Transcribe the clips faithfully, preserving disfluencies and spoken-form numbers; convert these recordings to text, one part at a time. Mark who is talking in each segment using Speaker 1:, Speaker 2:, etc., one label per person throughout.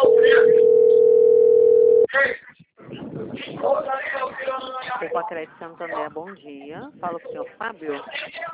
Speaker 1: Ecocred Santo André, bom dia. Falo com o senhor Fábio.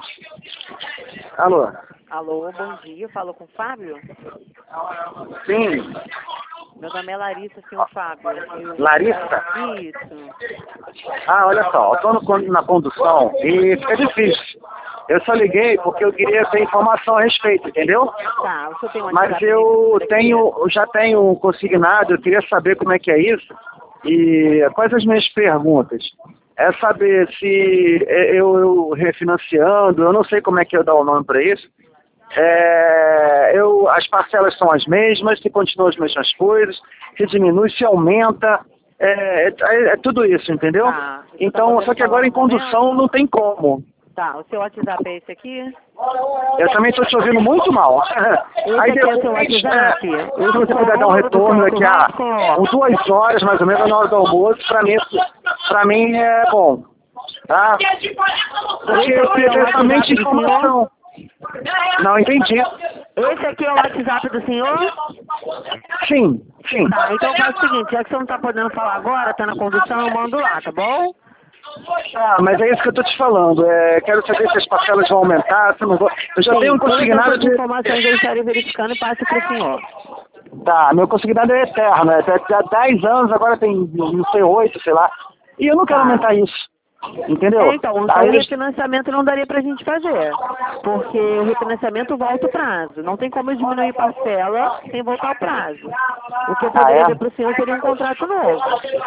Speaker 2: Alô?
Speaker 1: Alô, bom dia. Falo com o Fábio?
Speaker 2: Sim.
Speaker 1: Meu nome é Larissa, senhor Fábio. Eu...
Speaker 2: Larissa?
Speaker 1: Isso.
Speaker 2: Ah, olha só, eu estou na condução e fica difícil. Eu só liguei porque eu queria ter informação a respeito, entendeu?
Speaker 1: Tá, o senhor tem uma
Speaker 2: Mas eu tenho, eu já tenho consignado, eu queria saber como é que é isso. E quais as minhas perguntas? É saber se eu, eu refinanciando, eu não sei como é que eu dou o nome para isso. É, eu, as parcelas são as mesmas, se continuam as mesmas coisas, se diminui, se aumenta, é, é, é tudo isso, entendeu?
Speaker 1: Tá,
Speaker 2: então,
Speaker 1: tá
Speaker 2: só que agora em condução não tem como.
Speaker 1: Tá, o seu WhatsApp é esse aqui?
Speaker 2: Eu também estou te ouvindo muito mal.
Speaker 1: Esse
Speaker 2: Aí
Speaker 1: aqui é o seu
Speaker 2: depois,
Speaker 1: WhatsApp?
Speaker 2: é, se você puder dar um retorno daqui a uns duas horas, mais ou menos, na hora do almoço, para mim, pra mim é bom. Tá? Porque eu queria ter somente informação. Não entendi.
Speaker 1: Esse aqui é o WhatsApp do senhor?
Speaker 2: Sim, sim.
Speaker 1: Tá, então faz o seguinte, já que você não tá podendo falar agora, tá na condução, eu mando lá, tá bom?
Speaker 2: Ah, mas é isso que eu tô te falando. É, quero saber se as parcelas vão aumentar, se não vão. Eu já
Speaker 1: Sim,
Speaker 2: tenho um consignado de...
Speaker 1: informações eu estarei verificando e passo pro senhor.
Speaker 2: Tá, meu consignado é eterno, é há dez anos, agora tem, não sei, oito, sei lá. E eu não quero
Speaker 1: Tá.
Speaker 2: aumentar isso. Entendeu?
Speaker 1: É, então, o
Speaker 2: Aí
Speaker 1: seu
Speaker 2: eles...
Speaker 1: refinanciamento não daria pra gente fazer, porque o refinanciamento volta o prazo. Não tem como eu diminuir parcela sem voltar o prazo. O que eu poderia
Speaker 2: ah, é?
Speaker 1: ver pro senhor seria um contrato novo.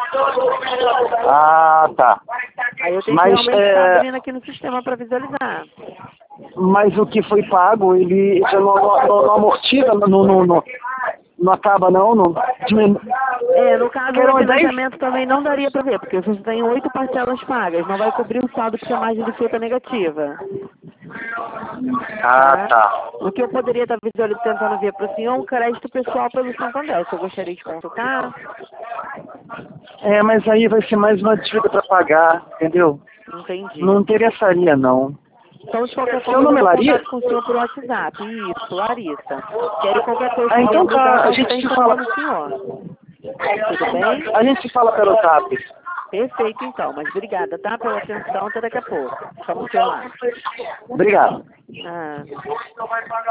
Speaker 2: Ah, tá.
Speaker 1: Aí eu tenho
Speaker 2: Mas,
Speaker 1: que realmente
Speaker 2: é...
Speaker 1: estar abrindo aqui no sistema para visualizar.
Speaker 2: Mas o que foi pago, ele já não, não, não amortiza, não, não, não, não acaba não, não diminui.
Speaker 1: É, no caso
Speaker 2: Quero
Speaker 1: o
Speaker 2: dez...
Speaker 1: refinanciamento também não daria para ver, porque você tem oito parcelas pagas, não vai cobrir o saldo porque é margem de fruta negativa.
Speaker 2: Ah, tá.
Speaker 1: O que eu poderia estar visualizando, tentando ver para o senhor, um crédito pessoal pelo Santander, se eu gostaria de consultar.
Speaker 2: É, mas aí vai ser mais uma dívida para pagar, entendeu?
Speaker 1: Entendi.
Speaker 2: Não interessaria, não.
Speaker 1: Então, de qualquer
Speaker 2: Seu
Speaker 1: forma, eu
Speaker 2: nome é
Speaker 1: vou
Speaker 2: Larissa?
Speaker 1: contato com o senhor por WhatsApp. Isso, Larissa. Quero qualquer coisa
Speaker 2: Ah, então
Speaker 1: que mudar,
Speaker 2: tá,
Speaker 1: eu
Speaker 2: a
Speaker 1: posso
Speaker 2: gente
Speaker 1: estar
Speaker 2: se fala...
Speaker 1: informando o senhor. Tudo bem?
Speaker 2: A gente se fala pelo zap.
Speaker 1: Perfeito, então. Mas obrigada, tá? Pela atenção. Até daqui a pouco. Chama o senhor lá.
Speaker 2: Obrigado.
Speaker 1: Ah.